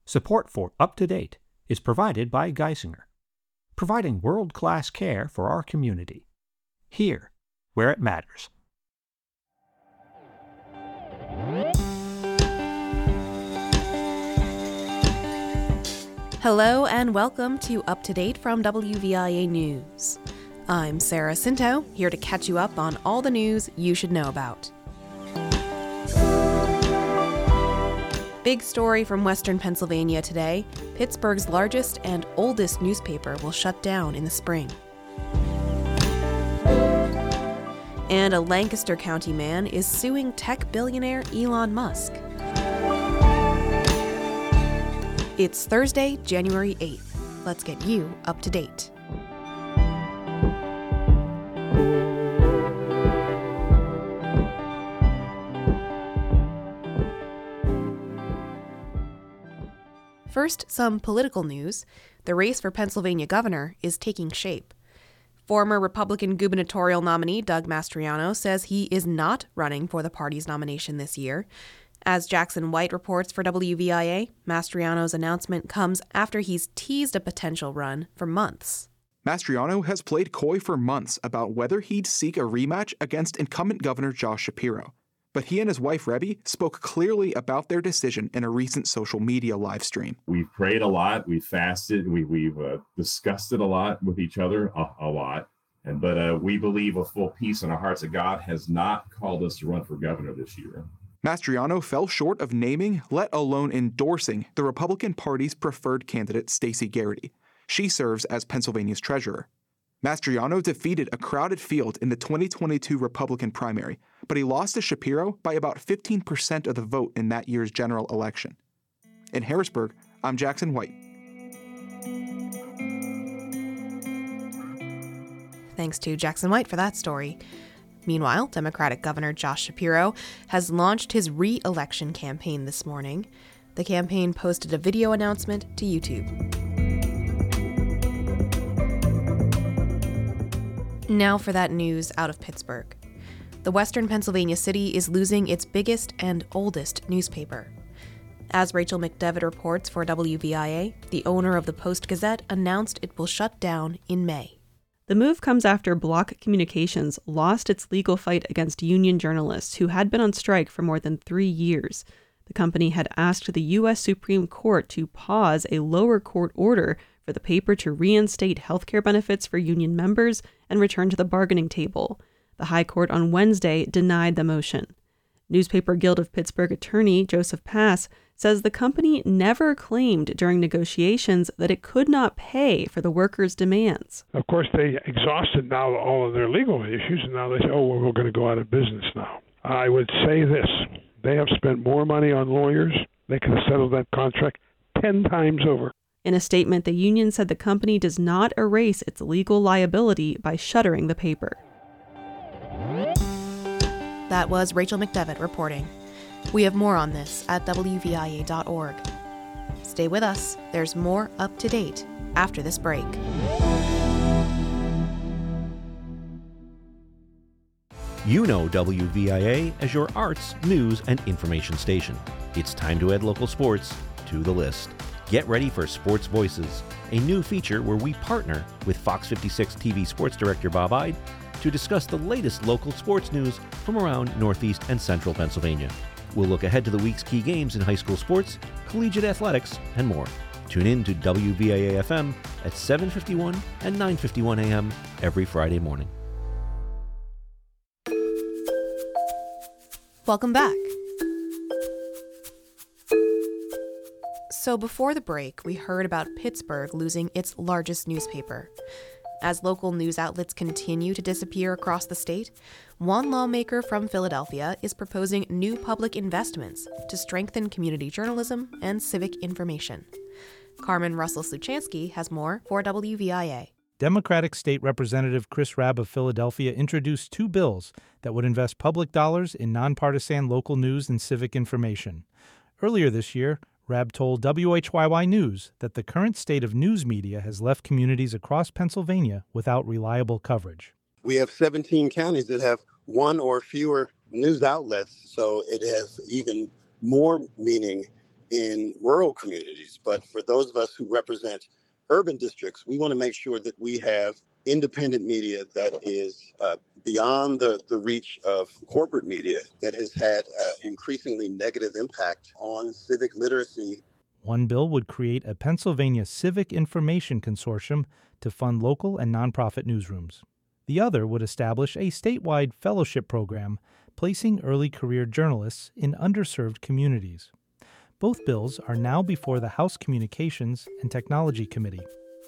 Support for Up to Date is provided by Geisinger, providing world-class care for our community, here where it matters. Hello and welcome to Up to Date from WVIA News. I'm Sarah Cinto, here to catch you up on all the news you should know about. Big story from Western Pennsylvania today. Pittsburgh's largest and oldest newspaper will shut down in the spring. And a Lancaster County man is suing tech billionaire Elon Musk. It's Thursday, January 8th. Let's get you up to date. First, some political news. The race for Pennsylvania governor is taking shape. Former Republican gubernatorial nominee Doug Mastriano says he is not running for the party's nomination this year. As Jackson White reports for WVIA, Mastriano's announcement comes after he's teased a potential run for months. Mastriano has played coy for months about whether he'd seek a rematch against incumbent Governor Josh Shapiro. But he and his wife, Rebbe, spoke clearly about their decision in a recent social media live stream. We've prayed a lot, we've fasted, we've discussed it a lot with each other, a lot. But we believe with full peace in our hearts that God has not called us to run for governor this year. Mastriano fell short of naming, let alone endorsing, the Republican Party's preferred candidate, Stacey Garrity. She serves as Pennsylvania's treasurer. Mastriano defeated a crowded field in the 2022 Republican primary, but he lost to Shapiro by about 15% of the vote in that year's general election. In Harrisburg, I'm Jackson White. Thanks to Jackson White for that story. Meanwhile, Democratic Governor Josh Shapiro has launched his re-election campaign this morning. The campaign posted a video announcement to YouTube. Now for that news out of Pittsburgh. The Western Pennsylvania city is losing its biggest and oldest newspaper. As Rachel McDevitt reports for WVIA, the owner of the Post-Gazette announced it will shut down in May. The move comes after Block Communications lost its legal fight against union journalists who had been on strike for more than 3 years. The company had asked the U.S. Supreme Court to pause a lower court order for the paper to reinstate healthcare benefits for union members and return to the bargaining table. The High Court on Wednesday denied the motion. Newspaper Guild of Pittsburgh attorney Joseph Pass says the company never claimed during negotiations that it could not pay for the workers' demands. Of course, they exhausted now all of their legal issues, and now they say, well, we're going to go out of business now. I would say this. They have spent more money on lawyers. They could have settled that contract 10 times over. In a statement, the union said the company does not erase its legal liability by shuttering the paper. That was Rachel McDevitt reporting. We have more on this at WVIA.org. Stay with us. There's more Up to Date after this break. You know WVIA as your arts, news, and information station. It's time to add local sports to the list. Get ready for Sports Voices, a new feature where we partner with Fox 56 TV sports director Bob Ide to discuss the latest local sports news from around Northeast and Central Pennsylvania. We'll look ahead to the week's key games in high school sports, collegiate athletics, and more. Tune in to WVIA-FM at 7:51 and 9:51 a.m. every Friday morning. Welcome back. So before the break, we heard about Pittsburgh losing its largest newspaper. As local news outlets continue to disappear across the state, one lawmaker from Philadelphia is proposing new public investments to strengthen community journalism and civic information. Carmen Russell-Sluchansky has more for WVIA. Democratic State Representative Chris Rabb of Philadelphia introduced 2 bills that would invest public dollars in nonpartisan local news and civic information. Earlier this year, Rabb told WHYY News that the current state of news media has left communities across Pennsylvania without reliable coverage. We have 17 counties that have one or fewer news outlets, so it has even more meaning in rural communities. But for those of us who represent urban districts, we want to make sure that we have independent media that is beyond the reach of corporate media that has had increasingly negative impact on civic literacy. One bill would create a Pennsylvania Civic Information Consortium to fund local and nonprofit newsrooms. The other would establish a statewide fellowship program placing early career journalists in underserved communities. Both bills are now before the House Communications and Technology Committee.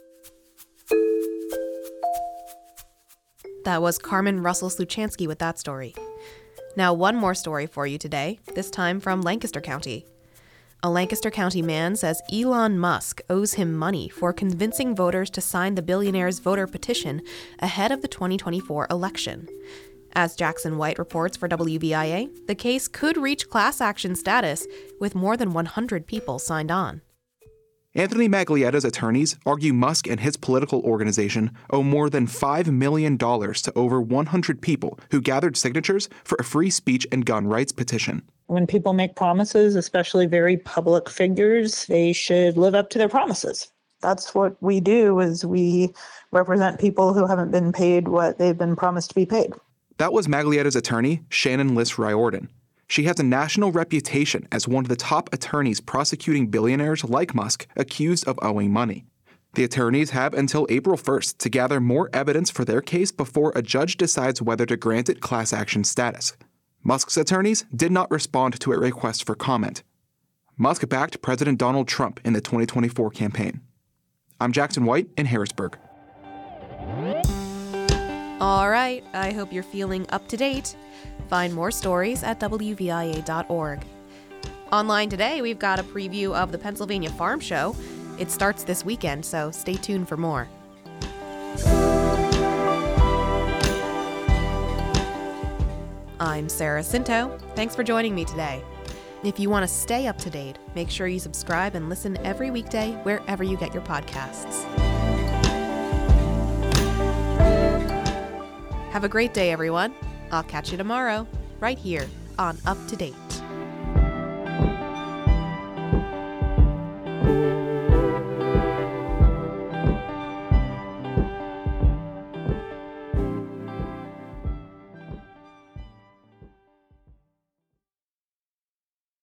That was Carmen Russell-Sluchansky with that story. Now, one more story for you today, this time from Lancaster County. A Lancaster County man says Elon Musk owes him money for convincing voters to sign the billionaire's voter petition ahead of the 2024 election. As Jackson White reports for WVIA, the case could reach class action status with more than 100 people signed on. Anthony Maglietta's attorneys argue Musk and his political organization owe more than $5 million to over 100 people who gathered signatures for a free speech and gun rights petition. When people make promises, especially very public figures, they should live up to their promises. That's what we do, is we represent people who haven't been paid what they've been promised to be paid. That was Maglietta's attorney, Shannon Liss Riordan. She has a national reputation as one of the top attorneys prosecuting billionaires like Musk accused of owing money. The attorneys have until April 1st to gather more evidence for their case before a judge decides whether to grant it class action status. Musk's attorneys did not respond to a request for comment. Musk backed President Donald Trump in the 2024 campaign. I'm Jackson White in Harrisburg. All right, I hope you're feeling up to date. Find more stories at WVIA.org. Online today, we've got a preview of the Pennsylvania Farm Show. It starts this weekend, so stay tuned for more. I'm Sarah Cinto. Thanks for joining me today. If you want to stay up to date, make sure you subscribe and listen every weekday wherever you get your podcasts. Have a great day, everyone. I'll catch you tomorrow, right here on Up to Date.